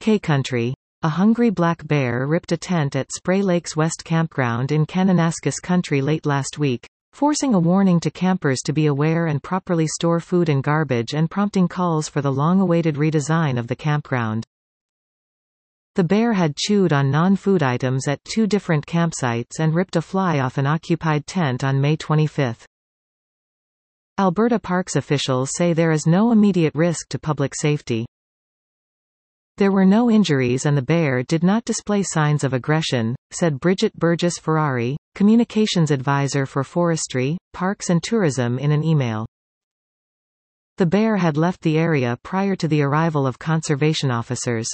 K-Country. A hungry black bear ripped a tent at Spray Lakes West Campground in Kananaskis Country late last week, forcing a warning to campers to be aware and properly store food and garbage and prompting calls for the long-awaited redesign of the campground. The bear had chewed on non-food items at 2 different campsites and ripped a fly off an occupied tent on May 25. Alberta Parks officials say there is no immediate risk to public safety. There were no injuries and the bear did not display signs of aggression, said Bridget Burgess-Ferrari, communications advisor for Forestry, Parks and Tourism in an email. The bear had left the area prior to the arrival of conservation officers.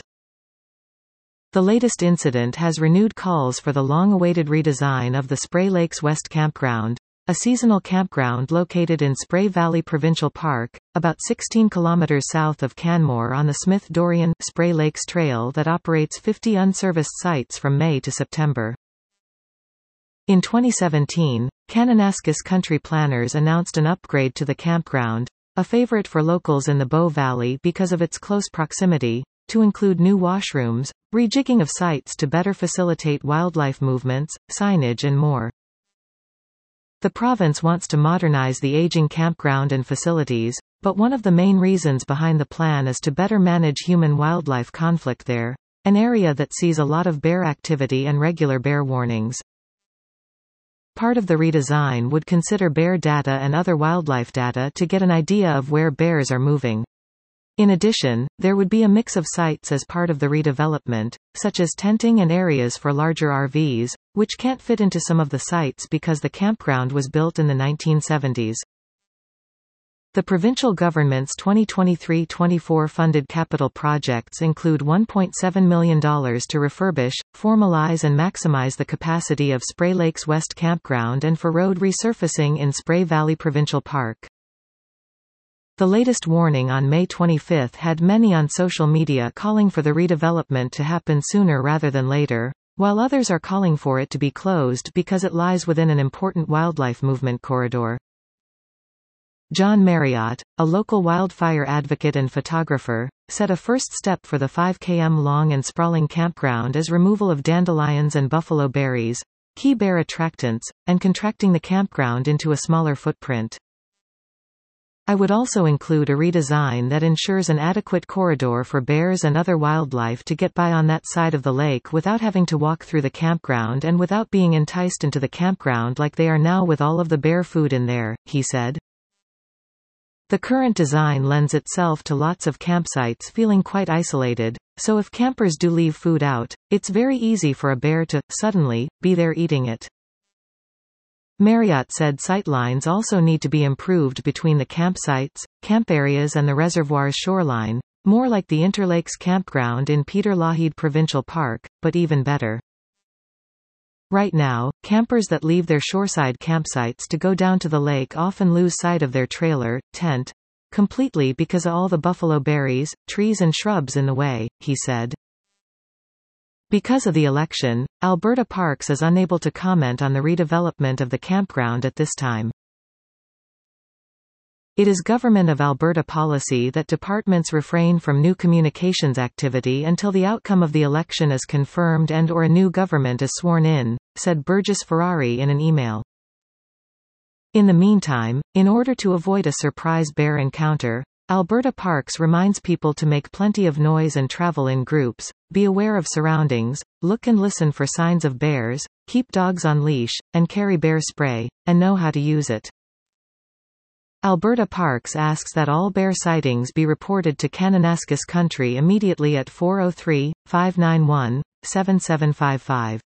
The latest incident has renewed calls for the long-awaited redesign of the Spray Lakes West Campground, a seasonal campground located in Spray Valley Provincial Park, about 16 kilometers south of Canmore on the Smith-Dorian Spray Lakes Trail that operates 50 unserviced sites from May to September. In 2017, Kananaskis Country planners announced an upgrade to the campground, a favorite for locals in the Bow Valley because of its close proximity, to include new washrooms, rejigging of sites to better facilitate wildlife movements, signage and more. The province wants to modernize the aging campground and facilities, but one of the main reasons behind the plan is to better manage human-wildlife conflict there, an area that sees a lot of bear activity and regular bear warnings. Part of the redesign would consider bear data and other wildlife data to get an idea of where bears are moving. In addition, there would be a mix of sites as part of the redevelopment, such as tenting and areas for larger RVs, which can't fit into some of the sites because the campground was built in the 1970s. The provincial government's 2023-24 funded capital projects include $1.7 million to refurbish, formalize and maximize the capacity of Spray Lakes West Campground and for road resurfacing in Spray Valley Provincial Park. The latest warning on May 25 had many on social media calling for the redevelopment to happen sooner rather than later, while others are calling for it to be closed because it lies within an important wildlife movement corridor. John Marriott, a local wildfire advocate and photographer, said a first step for the 5 km long and sprawling campground is removal of dandelions and buffalo berries, key bear attractants, and contracting the campground into a smaller footprint. I would also include a redesign that ensures an adequate corridor for bears and other wildlife to get by on that side of the lake without having to walk through the campground and without being enticed into the campground like they are now with all of the bear food in there, he said. The current design lends itself to lots of campsites feeling quite isolated, so if campers do leave food out, it's very easy for a bear to, suddenly, be there eating it. Marriott said sightlines also need to be improved between the campsites, camp areas and the reservoir's shoreline, more like the Interlakes campground in Peter Lougheed Provincial Park, but even better. Right now, campers that leave their shoreside campsites to go down to the lake often lose sight of their trailer, tent, completely because of all the buffalo berries, trees and shrubs in the way, he said. Because of the election, Alberta Parks is unable to comment on the redevelopment of the campground at this time. It is Government of Alberta policy that departments refrain from new communications activity until the outcome of the election is confirmed and/or a new government is sworn in, said Burgess-Ferrari in an email. In the meantime, in order to avoid a surprise bear encounter, Alberta Parks reminds people to make plenty of noise and travel in groups, be aware of surroundings, look and listen for signs of bears, keep dogs on leash, and carry bear spray, and know how to use it. Alberta Parks asks that all bear sightings be reported to Kananaskis Country immediately at 403-591-7755.